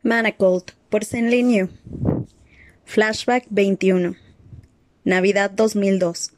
Manacled, por Cenlin Yu. Flashback 21. Navidad 2002.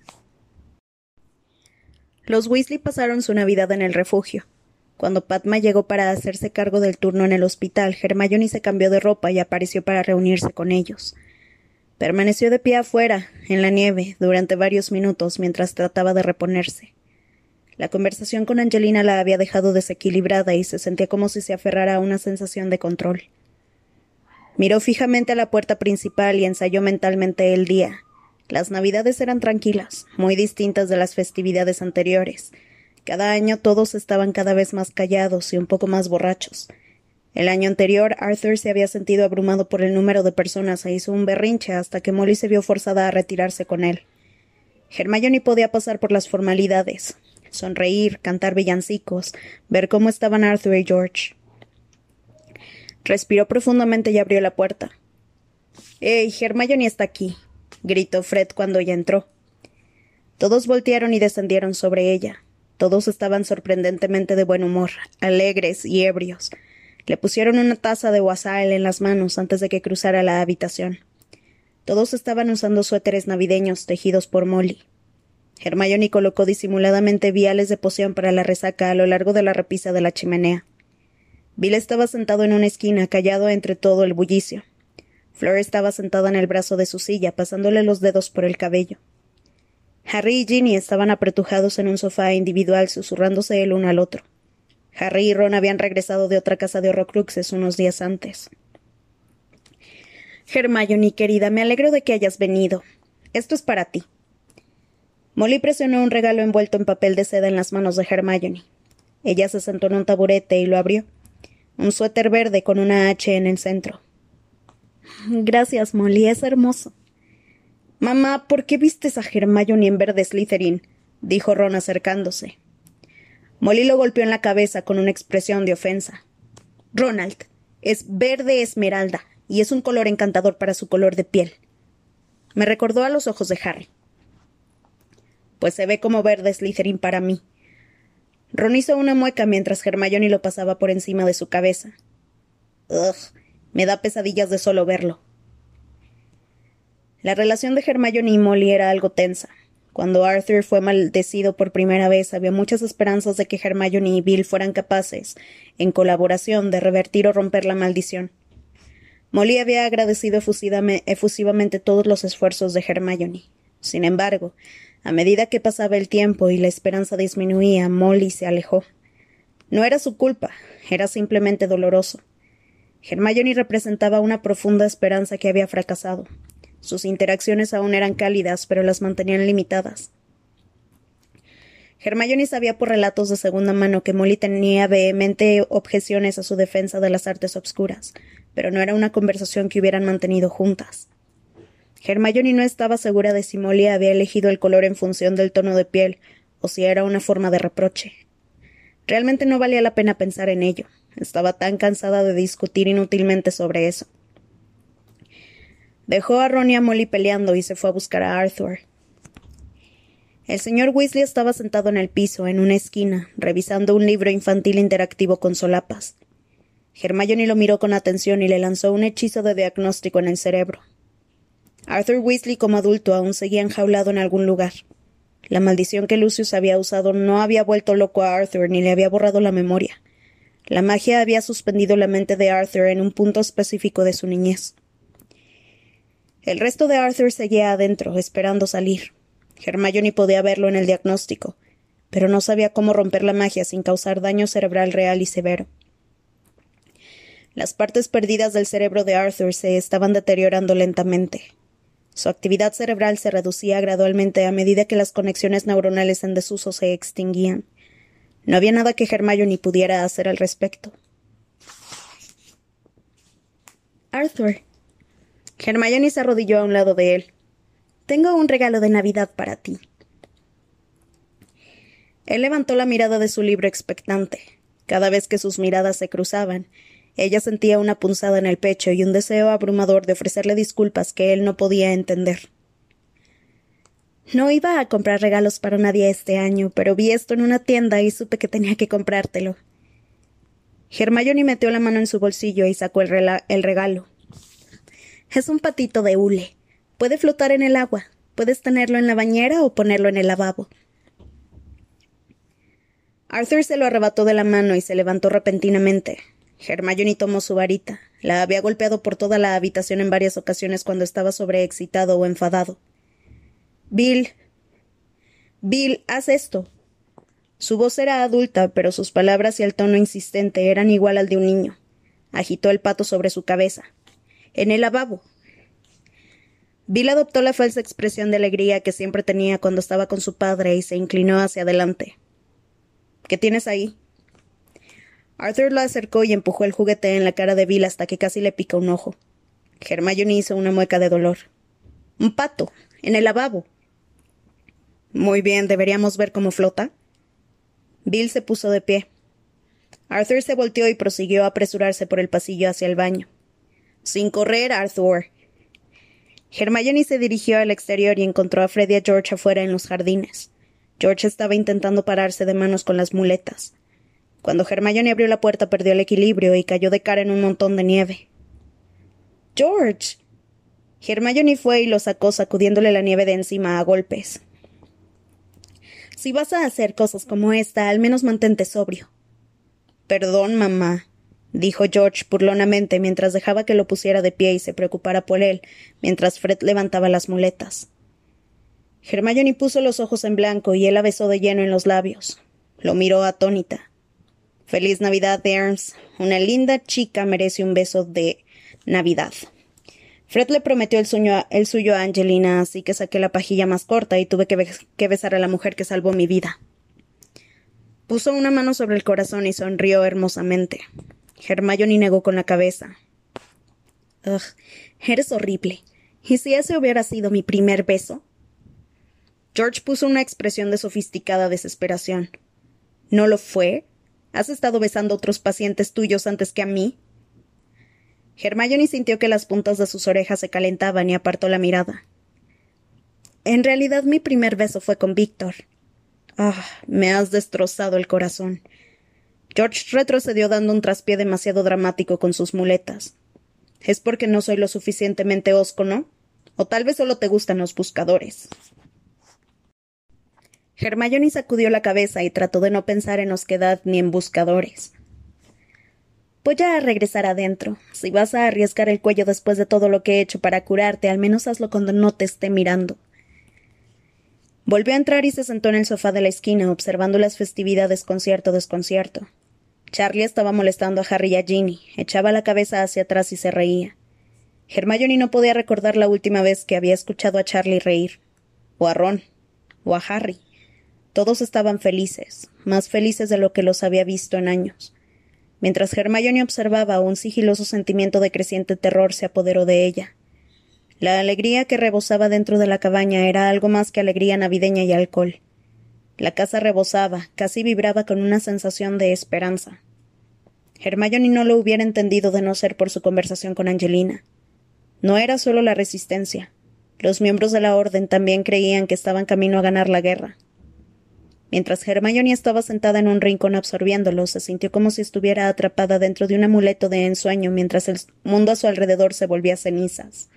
Los Weasley pasaron su Navidad en el refugio. Cuando Padma llegó para hacerse cargo del turno en el hospital, Hermione se cambió de ropa y apareció para reunirse con ellos. Permaneció de pie afuera, en la nieve, durante varios minutos mientras trataba de reponerse. La conversación con Angelina la había dejado desequilibrada y se sentía como si se aferrara a una sensación de control. Miró fijamente a la puerta principal y ensayó mentalmente el día. Las Navidades eran tranquilas, muy distintas de las festividades anteriores. Cada año todos estaban cada vez más callados y un poco más borrachos. El año anterior, Arthur se había sentido abrumado por el número de personas e hizo un berrinche hasta que Molly se vio forzada a retirarse con él. Hermione podía pasar por las formalidades, sonreír, cantar villancicos, ver cómo estaban Arthur y George. Respiró profundamente y abrió la puerta. «¡Hey, Hermione está aquí!», gritó Fred cuando ella entró. Todos voltearon y descendieron sobre ella. Todos estaban sorprendentemente de buen humor, alegres y ebrios. Le pusieron una taza de wassail en las manos antes de que cruzara la habitación. Todos estaban usando suéteres navideños tejidos por Molly. Hermione colocó disimuladamente viales de poción para la resaca a lo largo de la repisa de la chimenea. Bill estaba sentado en una esquina, callado entre todo el bullicio. Fleur estaba sentada en el brazo de su silla, pasándole los dedos por el cabello. Harry y Ginny estaban apretujados en un sofá individual, susurrándose el uno al otro. Harry y Ron habían regresado de otra casa de Horrocruxes unos días antes. «Hermione, querida, me alegro de que hayas venido. Esto es para ti». Molly presionó un regalo envuelto en papel de seda en las manos de Hermione. Ella se sentó en un taburete y lo abrió. Un suéter verde con una H en el centro. «Gracias, Molly, es hermoso». «Mamá, ¿por qué vistes a Hermione en verde Slytherin?», dijo Ron acercándose. Molly lo golpeó en la cabeza con una expresión de ofensa. «Ronald, es verde esmeralda, y es un color encantador para su color de piel». Me recordó a los ojos de Harry. «Pues se ve como verde Slytherin para mí». Ron hizo una mueca mientras Hermione lo pasaba por encima de su cabeza. «Ugh, me da pesadillas de solo verlo». La relación de Hermione y Molly era algo tensa. Cuando Arthur fue maldecido por primera vez, había muchas esperanzas de que Hermione y Bill fueran capaces, en colaboración, de revertir o romper la maldición. Molly había agradecido efusivamente todos los esfuerzos de Hermione. Sin embargo, a medida que pasaba el tiempo y la esperanza disminuía, Molly se alejó. No era su culpa, era simplemente doloroso. Hermione representaba una profunda esperanza que había fracasado. Sus interacciones aún eran cálidas, pero las mantenían limitadas. Hermione sabía por relatos de segunda mano que Molly tenía vehemente objeciones a su defensa de las artes obscuras, pero no era una conversación que hubieran mantenido juntas. Hermione no estaba segura de si Molly había elegido el color en función del tono de piel, o si era una forma de reproche. Realmente no valía la pena pensar en ello. Estaba tan cansada de discutir inútilmente sobre eso. Dejó a Ron y a Molly peleando y se fue a buscar a Arthur. El señor Weasley estaba sentado en el piso, en una esquina, revisando un libro infantil interactivo con solapas. Hermione lo miró con atención y le lanzó un hechizo de diagnóstico en el cerebro. Arthur Weasley, como adulto, aún seguía enjaulado en algún lugar. La maldición que Lucius había usado no había vuelto loco a Arthur ni le había borrado la memoria. La magia había suspendido la mente de Arthur en un punto específico de su niñez. El resto de Arthur seguía adentro, esperando salir. Hermione podía verlo en el diagnóstico, pero no sabía cómo romper la magia sin causar daño cerebral real y severo. Las partes perdidas del cerebro de Arthur se estaban deteriorando lentamente. Su actividad cerebral se reducía gradualmente a medida que las conexiones neuronales en desuso se extinguían. No había nada que Hermione pudiera hacer al respecto. «Arthur». Hermione se arrodilló a un lado de él. «Tengo un regalo de Navidad para ti». Él levantó la mirada de su libro expectante. Cada vez que sus miradas se cruzaban, ella sentía una punzada en el pecho y un deseo abrumador de ofrecerle disculpas que él no podía entender. «No iba a comprar regalos para nadie este año, pero vi esto en una tienda y supe que tenía que comprártelo». Hermione metió la mano en su bolsillo y sacó el regalo. Es un patito de hule. Puede flotar en el agua. Puedes tenerlo en la bañera o ponerlo en el lavabo. Arthur se lo arrebató de la mano y se levantó repentinamente. Hermione tomó su varita. La había golpeado por toda la habitación en varias ocasiones cuando estaba sobreexcitado o enfadado. Bill, haz esto. Su voz era adulta, pero sus palabras y el tono insistente eran igual al de un niño. Agitó el pato sobre su cabeza. En el lavabo. Bill adoptó la falsa expresión de alegría que siempre tenía cuando estaba con su padre y se inclinó hacia adelante. ¿Qué tienes ahí? Arthur lo acercó y empujó el juguete en la cara de Bill hasta que casi le pica un ojo. Hermione hizo una mueca de dolor. Un pato, en el lavabo. Muy bien, ¿deberíamos ver cómo flota? Bill se puso de pie. Arthur se volteó y prosiguió a apresurarse por el pasillo hacia el baño. Sin correr, Arthur. Hermione se dirigió al exterior y encontró a Fred y a George afuera en los jardines. George estaba intentando pararse de manos con las muletas. Cuando Hermione abrió la puerta perdió el equilibrio y cayó de cara en un montón de nieve. ¡George! Hermione fue y lo sacó sacudiéndole la nieve de encima a golpes. Si vas a hacer cosas como esta, al menos mantente sobrio. Perdón, mamá, dijo George burlonamente mientras dejaba que lo pusiera de pie y se preocupara por él, mientras Fred levantaba las muletas. Hermione puso los ojos en blanco y él la besó de lleno en los labios. Lo miró atónita. Feliz Navidad, Ernst. Una linda chica merece un beso de Navidad. Fred le prometió el suyo a Angelina, así que saqué la pajilla más corta y tuve que besar a la mujer que salvó mi vida. Puso una mano sobre el corazón y sonrió hermosamente. Hermione negó con la cabeza. Ugh, eres horrible. ¿Y si ese hubiera sido mi primer beso? George puso una expresión de sofisticada desesperación. ¿No lo fue? ¿Has estado besando a otros pacientes tuyos antes que a mí? Hermione sintió que las puntas de sus orejas se calentaban y apartó la mirada. En realidad mi primer beso fue con Víctor. Me has destrozado el corazón. George retrocedió dando un traspié demasiado dramático con sus muletas. ¿Es porque no soy lo suficientemente hosco, no? O tal vez solo te gustan los buscadores. Hermione sacudió la cabeza y trató de no pensar en osquedad ni en buscadores. Voy a regresar adentro. Si vas a arriesgar el cuello después de todo lo que he hecho para curarte, al menos hazlo cuando no te esté mirando. Volvió a entrar y se sentó en el sofá de la esquina, observando las festividades con cierto desconcierto. Charlie estaba molestando a Harry y a Ginny. Echaba la cabeza hacia atrás y se reía. Hermione no podía recordar la última vez que había escuchado a Charlie reír. O a Ron. O a Harry. Todos estaban felices, más felices de lo que los había visto en años. Mientras Hermione observaba, un sigiloso sentimiento de creciente terror se apoderó de ella. La alegría que rebosaba dentro de la cabaña era algo más que alegría navideña y alcohol. La casa rebosaba, casi vibraba con una sensación de esperanza. Hermione no lo hubiera entendido de no ser por su conversación con Angelina. No era solo la resistencia. Los miembros de la Orden también creían que estaban camino a ganar la guerra. Mientras Hermione estaba sentada en un rincón absorbiéndolo, se sintió como si estuviera atrapada dentro de un amuleto de ensueño mientras el mundo a su alrededor se volvía cenizas.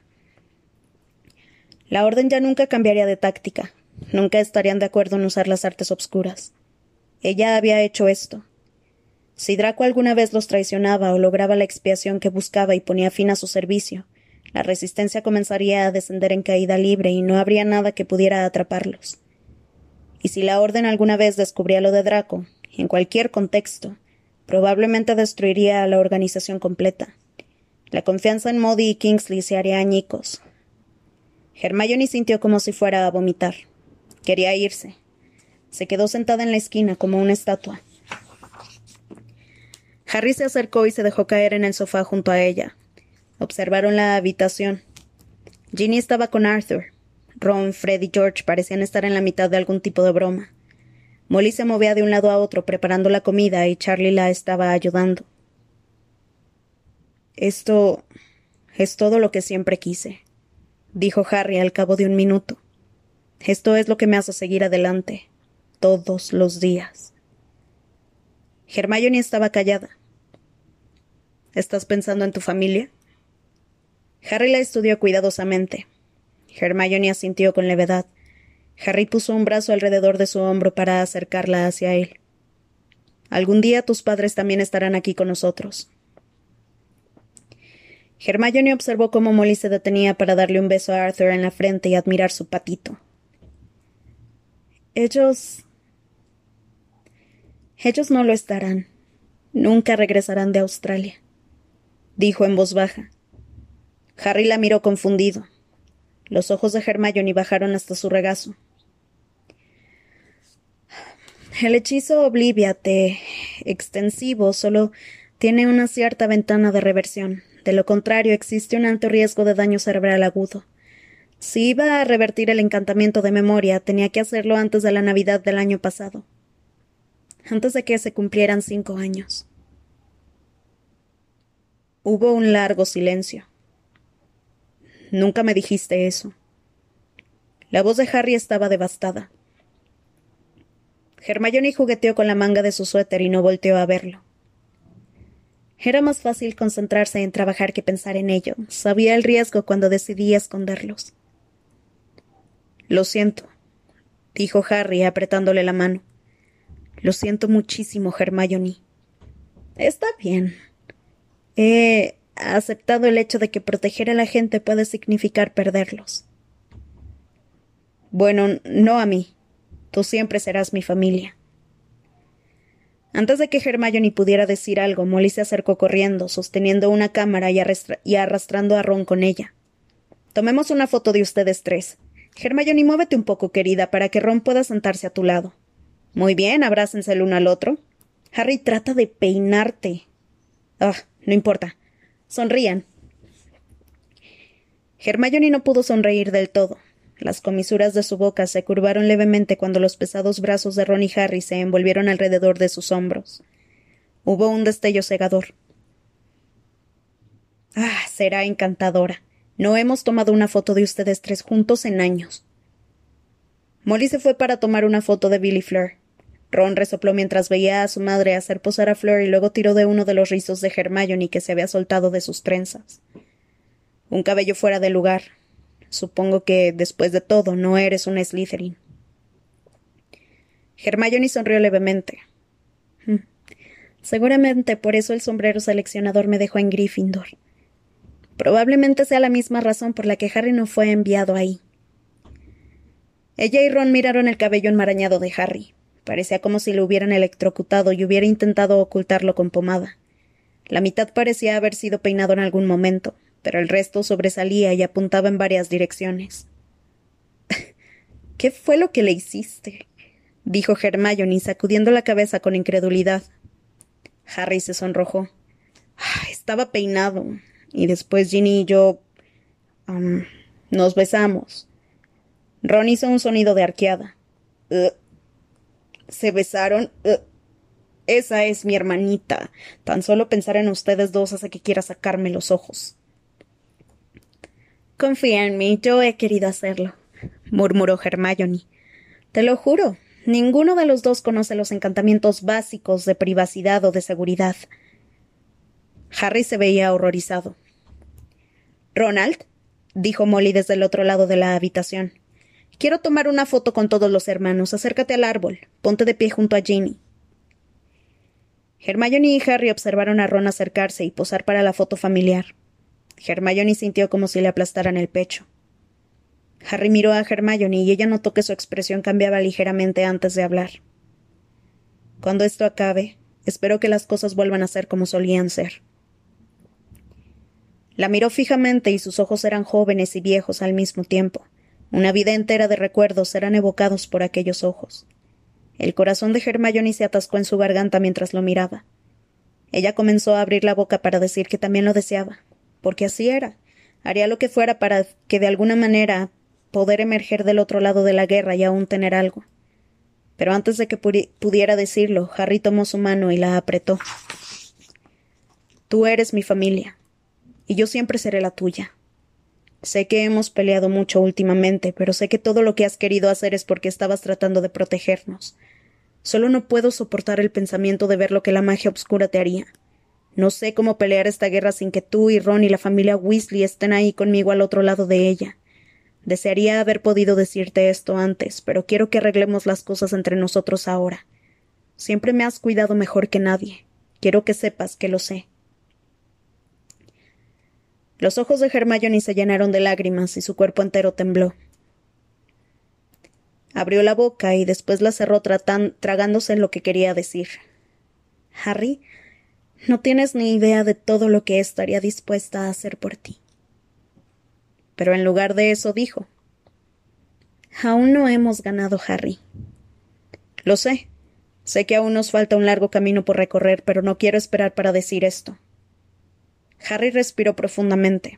La Orden ya nunca cambiaría de táctica. Nunca estarían de acuerdo en usar las artes obscuras. Ella había hecho esto. Si Draco alguna vez los traicionaba o lograba la expiación que buscaba y ponía fin a su servicio, la resistencia comenzaría a descender en caída libre y no habría nada que pudiera atraparlos. Y si la Orden alguna vez descubría lo de Draco, en cualquier contexto, probablemente destruiría a la organización completa. La confianza en Modi y Kingsley se haría añicos. Hermione sintió como si fuera a vomitar. Quería irse. Se quedó sentada en la esquina como una estatua. Harry se acercó y se dejó caer en el sofá junto a ella. Observaron la habitación. Ginny estaba con Arthur. Ron, Fred y George parecían estar en la mitad de algún tipo de broma. Molly se movía de un lado a otro preparando la comida y Charlie la estaba ayudando. Esto es todo lo que siempre quise, dijo Harry al cabo de un minuto. Esto es lo que me hace seguir adelante, todos los días. Hermione estaba callada. ¿Estás pensando en tu familia? Harry la estudió cuidadosamente. Hermione asintió con levedad. Harry puso un brazo alrededor de su hombro para acercarla hacia él. Algún día tus padres también estarán aquí con nosotros. Hermione observó cómo Molly se detenía para darle un beso a Arthur en la frente y admirar su patito. Ellos no lo estarán. Nunca regresarán de Australia, dijo en voz baja. Harry la miró confundido. Los ojos de Hermione bajaron hasta su regazo. El hechizo Obliviate extensivo solo tiene una cierta ventana de reversión. De lo contrario, existe un alto riesgo de daño cerebral agudo. Si iba a revertir el encantamiento de memoria, tenía que hacerlo antes de la Navidad del año pasado. Antes de que se cumplieran 5 años. Hubo un largo silencio. Nunca me dijiste eso. La voz de Harry estaba devastada. Hermione jugueteó con la manga de su suéter y no volteó a verlo. Era más fácil concentrarse en trabajar que pensar en ello. Sabía el riesgo cuando decidí esconderlos. Lo siento, dijo Harry apretándole la mano. Lo siento muchísimo, Hermione. Está bien. He aceptado el hecho de que proteger a la gente puede significar perderlos. Bueno, no a mí. Tú siempre serás mi familia. Antes de que Hermione pudiera decir algo, Molly se acercó corriendo, sosteniendo una cámara y arrastrando a Ron con ella. Tomemos una foto de ustedes 3. Hermione, muévete un poco, querida, para que Ron pueda sentarse a tu lado. Muy bien, abrácense el uno al otro. Harry, trata de peinarte. No importa. Sonrían. Hermione no pudo sonreír del todo. Las comisuras de su boca se curvaron levemente cuando los pesados brazos de Ron y Harry se envolvieron alrededor de sus hombros. Hubo un destello cegador. Será encantadora. No hemos tomado una foto de ustedes 3 juntos en años. Molly se fue para tomar una foto de Billy Fleur. Ron resopló mientras veía a su madre hacer posar a Fleur y luego tiró de uno de los rizos de Hermione que se había soltado de sus trenzas. Un cabello fuera de lugar. Supongo que, después de todo, no eres un Slytherin. Hermione sonrió levemente. Seguramente por eso el sombrero seleccionador me dejó en Gryffindor. Probablemente sea la misma razón por la que Harry no fue enviado ahí. Ella y Ron miraron el cabello enmarañado de Harry. Parecía como si lo hubieran electrocutado y hubiera intentado ocultarlo con pomada. La mitad parecía haber sido peinado en algún momento, pero el resto sobresalía y apuntaba en varias direcciones. ¿Qué fue lo que le hiciste? Dijo Hermione, sacudiendo la cabeza con incredulidad. Harry se sonrojó. Estaba peinado, y después Ginny y yo nos besamos. Ron hizo un sonido de arqueada. ¿Se besaron? Esa es mi hermanita. Tan solo pensar en ustedes 2 hace que quiera sacarme los ojos. Confía en mí, yo he querido hacerlo, murmuró Hermione. Te lo juro, ninguno de los 2 conoce los encantamientos básicos de privacidad o de seguridad. Harry se veía horrorizado. Ronald, dijo Molly desde el otro lado de la habitación. Quiero tomar una foto con todos los hermanos. Acércate al árbol. Ponte de pie junto a Ginny. Hermione y Harry observaron a Ron acercarse y posar para la foto familiar. Hermione sintió como si le aplastaran el pecho. Harry miró a Hermione y ella notó que su expresión cambiaba ligeramente antes de hablar. Cuando esto acabe, espero que las cosas vuelvan a ser como solían ser. La miró fijamente y sus ojos eran jóvenes y viejos al mismo tiempo. Una vida entera de recuerdos eran evocados por aquellos ojos. El corazón de Hermione se atascó en su garganta mientras lo miraba. Ella comenzó a abrir la boca para decir que también lo deseaba, porque así era. Haría lo que fuera para que de alguna manera poder emerger del otro lado de la guerra y aún tener algo. Pero antes de que pudiera decirlo, Harry tomó su mano y la apretó. Tú eres mi familia, y yo siempre seré la tuya. Sé que hemos peleado mucho últimamente, pero sé que todo lo que has querido hacer es porque estabas tratando de protegernos. Solo no puedo soportar el pensamiento de ver lo que la magia oscura te haría. No sé cómo pelear esta guerra sin que tú y Ron y la familia Weasley estén ahí conmigo al otro lado de ella. Desearía haber podido decirte esto antes, pero quiero que arreglemos las cosas entre nosotros ahora. Siempre me has cuidado mejor que nadie. Quiero que sepas que lo sé. Los ojos de Hermione se llenaron de lágrimas y su cuerpo entero tembló. Abrió la boca y después la cerró tragándose lo que quería decir. Harry, no tienes ni idea de todo lo que estaría dispuesta a hacer por ti. Pero en lugar de eso dijo: Aún no hemos ganado, Harry. Lo sé. Sé que aún nos falta un largo camino por recorrer, pero no quiero esperar para decir esto. Harry respiró profundamente.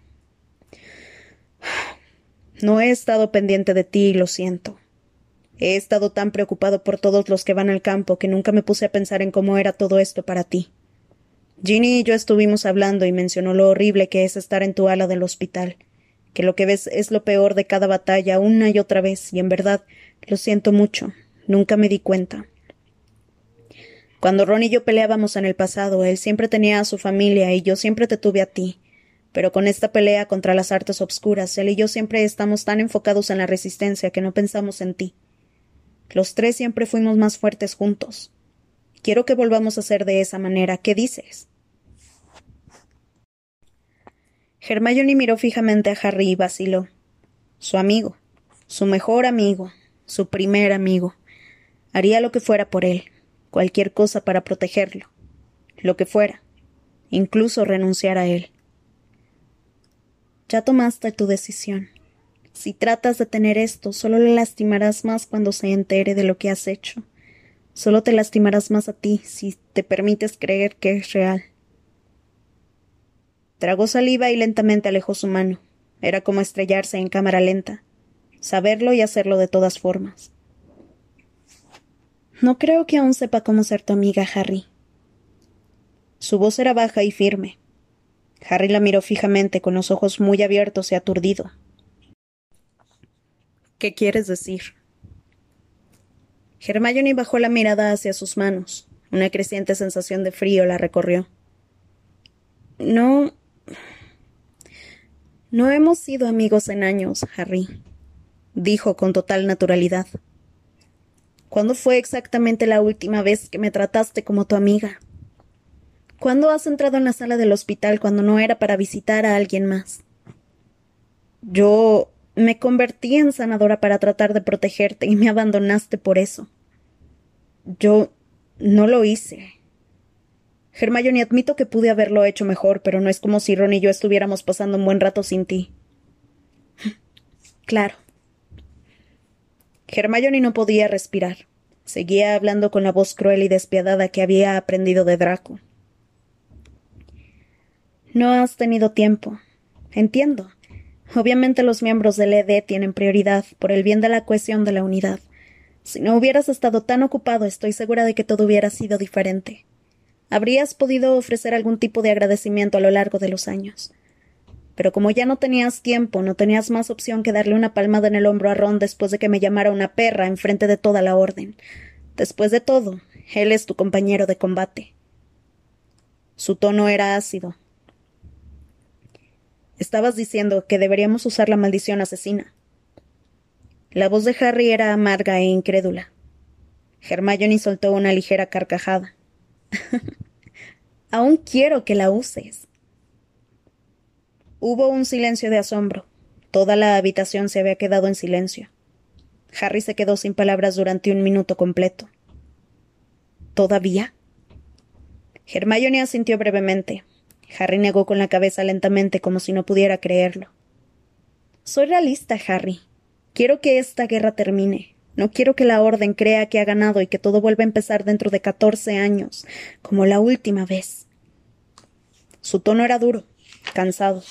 No he estado pendiente de ti y lo siento. He estado tan preocupado por todos los que van al campo que nunca me puse a pensar en cómo era todo esto para ti. Ginny y yo estuvimos hablando y mencionó lo horrible que es estar en tu ala del hospital, que lo que ves es lo peor de cada batalla una y otra vez, y en verdad, lo siento mucho. Nunca me di cuenta. Cuando Ron y yo peleábamos en el pasado, él siempre tenía a su familia y yo siempre te tuve a ti. Pero con esta pelea contra las artes obscuras, él y yo siempre estamos tan enfocados en la resistencia que no pensamos en ti. Los tres siempre fuimos más fuertes juntos. Quiero que volvamos a ser de esa manera. ¿Qué dices? Hermione miró fijamente a Harry y vaciló. Su amigo, su mejor amigo, su primer amigo. Haría lo que fuera por él, cualquier cosa para protegerlo, lo que fuera, incluso renunciar a él. Ya tomaste tu decisión. Si tratas de tener esto, solo le lastimarás más cuando se entere de lo que has hecho. Solo te lastimarás más a ti si te permites creer que es real. Tragó saliva y lentamente alejó su mano. Era como estrellarse en cámara lenta. Saberlo y hacerlo de todas formas. No creo que aún sepa cómo ser tu amiga, Harry. Su voz era baja y firme. Harry la miró fijamente con los ojos muy abiertos y aturdido. ¿Qué quieres decir? Hermione bajó la mirada hacia sus manos. Una creciente sensación de frío la recorrió. No hemos sido amigos en años, Harry, dijo con total naturalidad. ¿Cuándo fue exactamente la última vez que me trataste como tu amiga? ¿Cuándo has entrado en la sala del hospital cuando no era para visitar a alguien más? Yo me convertí en sanadora para tratar de protegerte y me abandonaste por eso. Yo no lo hice. Hermione, admito que pude haberlo hecho mejor, pero no es como si Ron y yo estuviéramos pasando un buen rato sin ti. Claro. Hermione no podía respirar. Seguía hablando con la voz cruel y despiadada que había aprendido de Draco. No has tenido tiempo. Entiendo. Obviamente los miembros del ED tienen prioridad por el bien de la cohesión de la unidad. Si no hubieras estado tan ocupado, estoy segura de que todo hubiera sido diferente. Habrías podido ofrecer algún tipo de agradecimiento a lo largo de los años. Pero como ya no tenías tiempo, no tenías más opción que darle una palmada en el hombro a Ron después de que me llamara una perra enfrente de toda la orden. Después de todo, él es tu compañero de combate. Su tono era ácido. Estabas diciendo que deberíamos usar la maldición asesina. La voz de Harry era amarga e incrédula. Hermione soltó una ligera carcajada. Aún quiero que la uses. Hubo un silencio de asombro. Toda la habitación se había quedado en silencio. Harry se quedó sin palabras durante un minuto completo. ¿Todavía? Hermione asintió brevemente. Harry negó con la cabeza lentamente como si no pudiera creerlo. Soy realista, Harry. Quiero que esta guerra termine. No quiero que la Orden crea que ha ganado y que todo vuelva a empezar dentro de 14 años, como la última vez. Su tono era duro, cansado.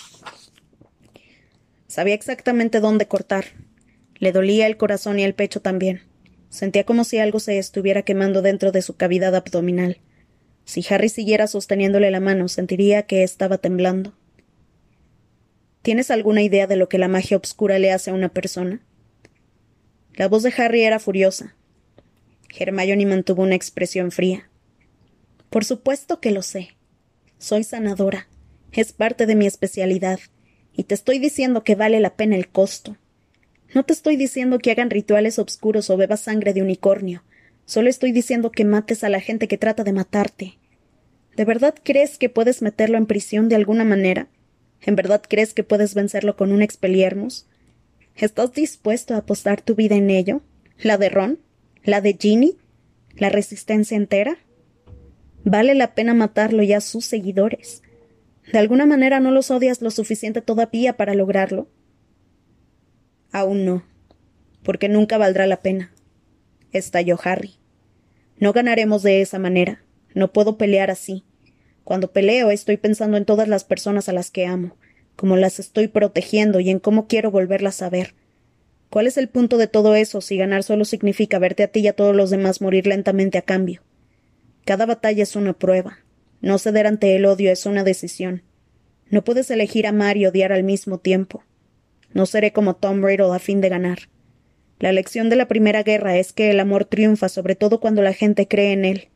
Sabía exactamente dónde cortar. Le dolía el corazón y el pecho también. Sentía como si algo se estuviera quemando dentro de su cavidad abdominal. Si Harry siguiera sosteniéndole la mano, sentiría que estaba temblando. ¿Tienes alguna idea de lo que la magia obscura le hace a una persona? La voz de Harry era furiosa. Hermione mantuvo una expresión fría. Por supuesto que lo sé. Soy sanadora. Es parte de mi especialidad. Y te estoy diciendo que vale la pena el costo. No te estoy diciendo que hagan rituales obscuros o bebas sangre de unicornio. Solo estoy diciendo que mates a la gente que trata de matarte. ¿De verdad crees que puedes meterlo en prisión de alguna manera? ¿En verdad crees que puedes vencerlo con un Expelliarmus? ¿Estás dispuesto a apostar tu vida en ello? ¿La de Ron? ¿La de Ginny? ¿La resistencia entera? Vale la pena matarlo y a sus seguidores. ¿De alguna manera no los odias lo suficiente todavía para lograrlo? Aún no, porque nunca valdrá la pena, estalló Harry. No ganaremos de esa manera. No puedo pelear así. Cuando peleo estoy pensando en todas las personas a las que amo, cómo las estoy protegiendo y en cómo quiero volverlas a ver. ¿Cuál es el punto de todo eso si ganar solo significa verte a ti y a todos los demás morir lentamente a cambio? Cada batalla es una prueba. No ceder ante el odio es una decisión. No puedes elegir amar y odiar al mismo tiempo. No seré como Tom Riddle a fin de ganar. La lección de la Primera Guerra es que el amor triunfa, sobre todo cuando la gente cree en él.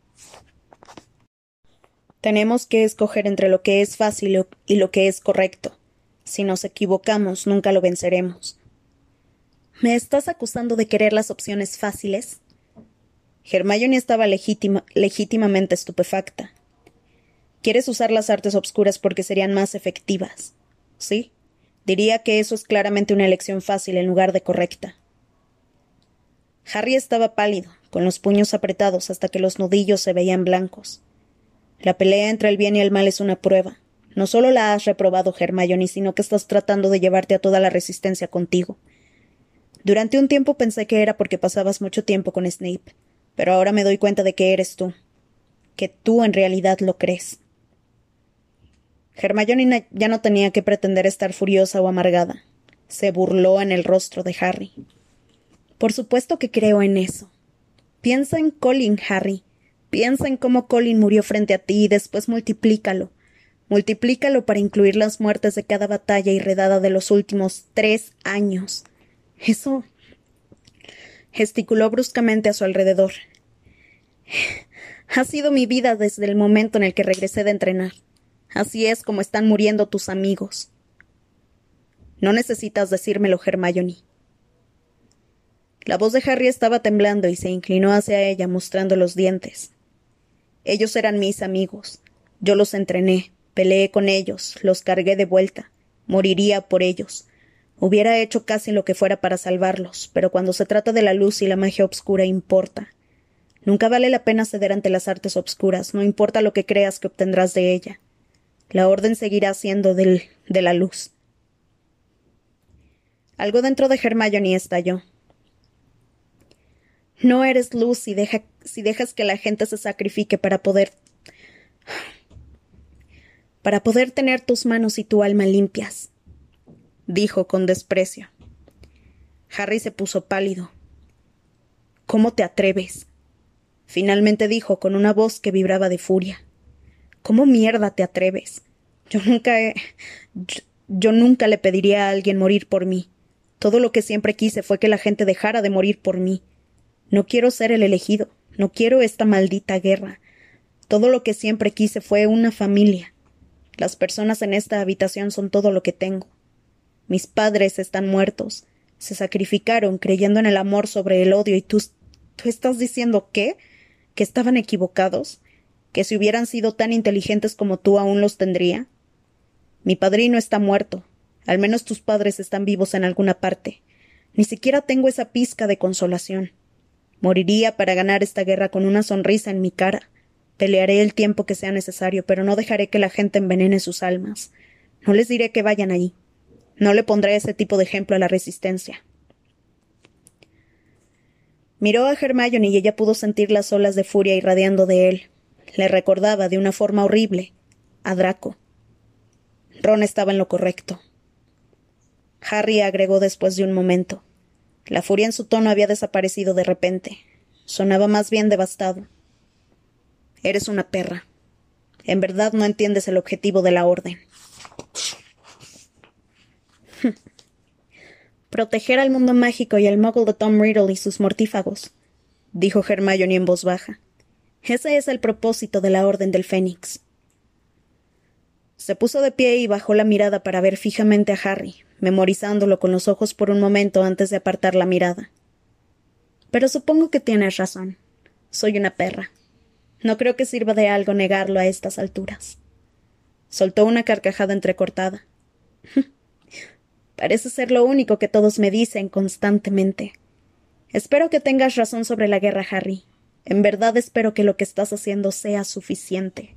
Tenemos que escoger entre lo que es fácil y lo que es correcto. Si nos equivocamos, nunca lo venceremos. ¿Me estás acusando de querer las opciones fáciles? Hermione estaba legítimamente estupefacta. ¿Quieres usar las artes obscuras porque serían más efectivas? Sí. Diría que eso es claramente una elección fácil en lugar de correcta. Harry estaba pálido, con los puños apretados hasta que los nudillos se veían blancos. La pelea entre el bien y el mal es una prueba. No solo la has reprobado, Hermione, sino que estás tratando de llevarte a toda la resistencia contigo. Durante un tiempo pensé que era porque pasabas mucho tiempo con Snape, pero ahora me doy cuenta de que eres tú. Que tú en realidad lo crees. Hermione ya no tenía que pretender estar furiosa o amargada. Se burló en el rostro de Harry. Por supuesto que creo en eso. Piensa en Colin, Harry. Piensa en cómo Colin murió frente a ti y después multiplícalo. Multiplícalo para incluir las muertes de cada batalla y redada de los últimos 3 años. Eso... Gesticuló bruscamente a su alrededor. Ha sido mi vida desde el momento en el que regresé de entrenar. Así es como están muriendo tus amigos. No necesitas decírmelo, Hermione. La voz de Harry estaba temblando y se inclinó hacia ella mostrando los dientes. Ellos eran mis amigos. Yo los entrené, peleé con ellos, los cargué de vuelta. Moriría por ellos. Hubiera hecho casi lo que fuera para salvarlos, pero cuando se trata de la luz y la magia obscura importa. Nunca vale la pena ceder ante las artes obscuras, no importa lo que creas que obtendrás de ella. La orden seguirá siendo de la luz. Algo dentro de Hermione estalló. No eres luz si dejas que la gente se sacrifique para poder tener tus manos y tu alma limpias, dijo con desprecio. Harry se puso pálido. ¿Cómo te atreves? Finalmente dijo con una voz que vibraba de furia. ¿Cómo mierda te atreves? Yo nunca le pediría a alguien morir por mí. Todo lo que siempre quise fue que la gente dejara de morir por mí. No quiero ser el elegido. No quiero esta maldita guerra. Todo lo que siempre quise fue una familia. Las personas en esta habitación son todo lo que tengo. Mis padres están muertos. Se sacrificaron creyendo en el amor sobre el odio y tú estás diciendo ¿qué? ¿Que estaban equivocados? ¿Que si hubieran sido tan inteligentes como tú aún los tendría? Mi padrino está muerto. Al menos tus padres están vivos en alguna parte. Ni siquiera tengo esa pizca de consolación. Moriría para ganar esta guerra con una sonrisa en mi cara. Pelearé el tiempo que sea necesario, pero no dejaré que la gente envenene sus almas. No les diré que vayan allí. No le pondré ese tipo de ejemplo a la resistencia. Miró a Hermione y ella pudo sentir las olas de furia irradiando de él. Le recordaba, de una forma horrible, a Draco. Ron estaba en lo correcto. Harry agregó después de un momento. La furia en su tono había desaparecido de repente. Sonaba más bien devastado. Eres una perra. En verdad no entiendes el objetivo de la orden. Proteger al mundo mágico y al muggle de Tom Riddle y sus mortífagos, dijo Hermione en voz baja. Ese es el propósito de la Orden del Fénix. Se puso de pie y bajó la mirada para ver fijamente a Harry, memorizándolo con los ojos por un momento antes de apartar la mirada. Pero supongo que tienes razón. Soy una perra. No creo que sirva de algo negarlo a estas alturas. Soltó una carcajada entrecortada. Parece ser lo único que todos me dicen constantemente. Espero que tengas razón sobre la guerra, Harry. En verdad espero que lo que estás haciendo sea suficiente.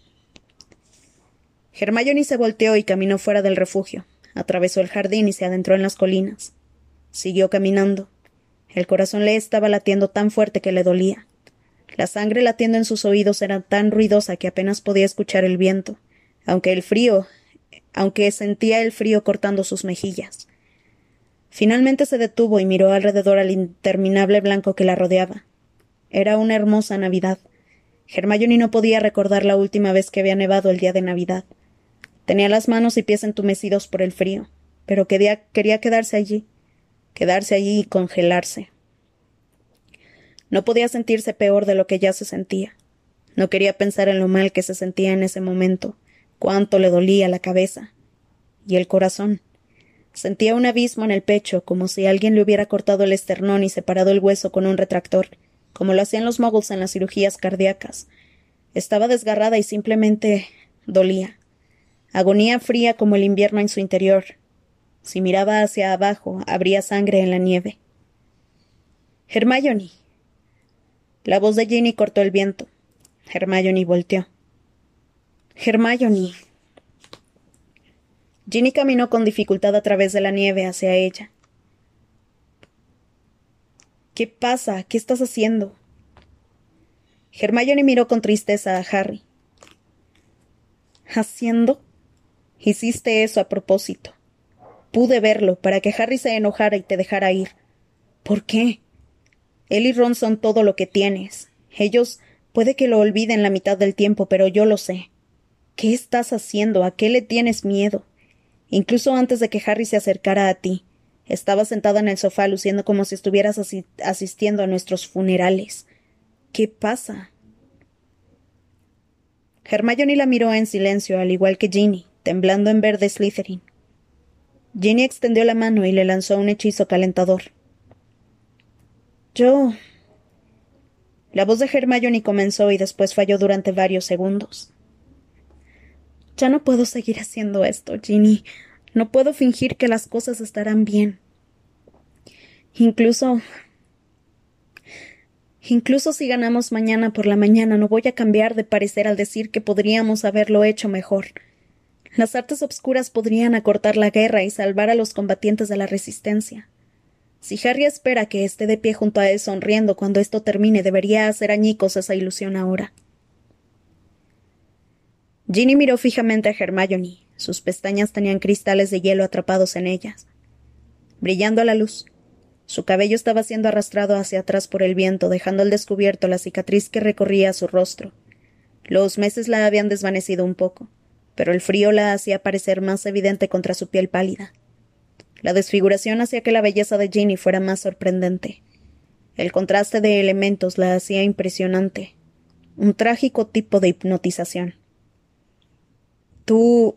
Hermione se volteó y caminó fuera del refugio. Atravesó el jardín y se adentró en las colinas. Siguió caminando. El corazón le estaba latiendo tan fuerte que le dolía. La sangre latiendo en sus oídos era tan ruidosa que apenas podía escuchar el viento, aunque sentía el frío cortando sus mejillas. Finalmente se detuvo y miró alrededor al interminable blanco que la rodeaba. Era una hermosa Navidad. Hermione no podía recordar la última vez que había nevado el día de Navidad. Tenía las manos y pies entumecidos por el frío, pero quería quedarse allí y congelarse. No podía sentirse peor de lo que ya se sentía. No quería pensar en lo mal que se sentía en ese momento, cuánto le dolía la cabeza. Y el corazón. Sentía un abismo en el pecho, como si alguien le hubiera cortado el esternón y separado el hueso con un retractor, como lo hacían los muggles en las cirugías cardíacas. Estaba desgarrada y simplemente dolía. Agonía fría como el invierno en su interior. Si miraba hacia abajo, habría sangre en la nieve. Hermione. La voz de Ginny cortó el viento. Hermione volteó. Hermione. Ginny caminó con dificultad a través de la nieve hacia ella. ¿Qué pasa? ¿Qué estás haciendo? Hermione miró con tristeza a Harry. ¿Haciendo? Hiciste eso a propósito. Pude verlo, para que Harry se enojara y te dejara ir. ¿Por qué? Él y Ron son todo lo que tienes. Ellos puede que lo olviden la mitad del tiempo, pero yo lo sé. ¿Qué estás haciendo? ¿A qué le tienes miedo? Incluso antes de que Harry se acercara a ti, estaba sentada en el sofá luciendo como si estuvieras asistiendo a nuestros funerales. ¿Qué pasa? Hermione la miró en silencio, al igual que Ginny, temblando en verde Slytherin. Ginny extendió la mano y le lanzó un hechizo calentador. La voz de Hermione comenzó y después falló durante varios segundos. Ya no puedo seguir haciendo esto, Ginny. No puedo fingir que las cosas estarán bien. Incluso si ganamos mañana por la mañana, no voy a cambiar de parecer al decir que podríamos haberlo hecho mejor. Las artes obscuras podrían acortar la guerra y salvar a los combatientes de la resistencia. Si Harry espera que esté de pie junto a él sonriendo cuando esto termine, debería hacer añicos esa ilusión ahora. Ginny miró fijamente a Hermione. Sus pestañas tenían cristales de hielo atrapados en ellas, brillando a la luz. Su cabello estaba siendo arrastrado hacia atrás por el viento, dejando al descubierto la cicatriz que recorría su rostro. Los meses la habían desvanecido un poco, pero el frío la hacía parecer más evidente contra su piel pálida. La desfiguración hacía que la belleza de Ginny fuera más sorprendente. El contraste de elementos la hacía impresionante. Un trágico tipo de hipnotización. Tú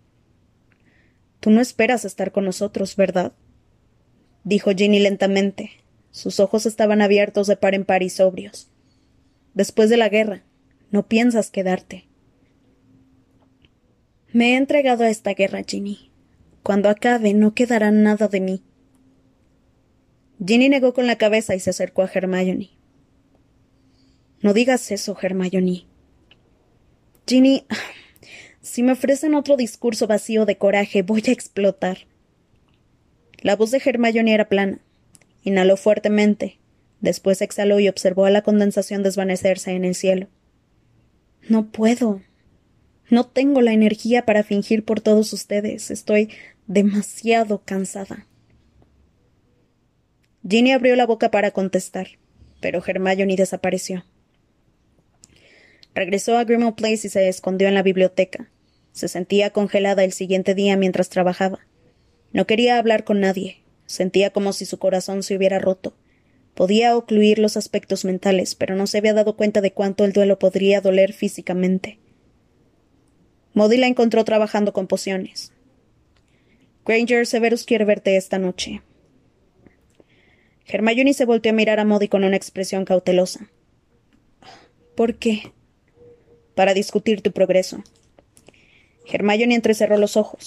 no esperas estar con nosotros, ¿verdad? Dijo Ginny lentamente. Sus ojos estaban abiertos de par en par y sobrios. Después de la guerra, no piensas quedarte. Me he entregado a esta guerra, Ginny. Cuando acabe, no quedará nada de mí. Ginny negó con la cabeza y se acercó a Hermione. No digas eso, Hermione. Ginny, si me ofrecen otro discurso vacío de coraje, voy a explotar. La voz de Hermione era plana. Inhaló fuertemente. Después exhaló y observó a la condensación desvanecerse en el cielo. No puedo. No tengo la energía para fingir por todos ustedes. Estoy demasiado cansada. Ginny abrió la boca para contestar, pero Hermione desapareció. Regresó a Grimmauld Place y se escondió en la biblioteca. Se sentía congelada el siguiente día mientras trabajaba. No quería hablar con nadie. Sentía como si su corazón se hubiera roto. Podía ocluir los aspectos mentales, pero no se había dado cuenta de cuánto el duelo podría doler físicamente. Modi la encontró trabajando con pociones. Granger, Severus quiere verte esta noche. Hermione se volteó a mirar a Modi con una expresión cautelosa. ¿Por qué? Para discutir tu progreso. Hermione entrecerró los ojos.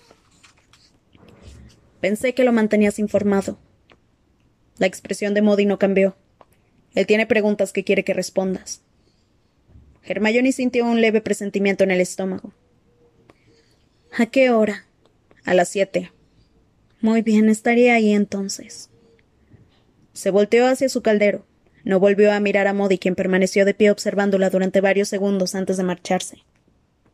Pensé que lo mantenías informado. La expresión de Modi no cambió. Él tiene preguntas que quiere que respondas. Hermione sintió un leve presentimiento en el estómago. ¿A qué hora? A las 7. Muy bien, estaré ahí entonces. Se volteó hacia su caldero. No volvió a mirar a Modi, quien permaneció de pie observándola durante varios segundos antes de marcharse.